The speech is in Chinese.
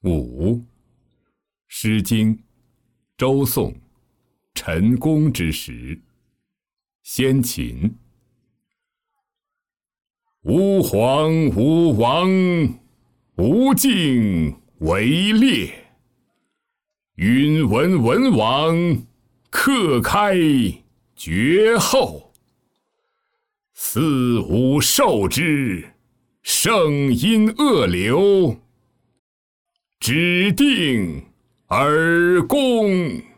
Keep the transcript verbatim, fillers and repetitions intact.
五，《诗经》周宋陈宫之时，先秦。吾皇吾王，吾敬为烈。允文文王，克开绝后。四五受之，圣因恶流。指定而攻。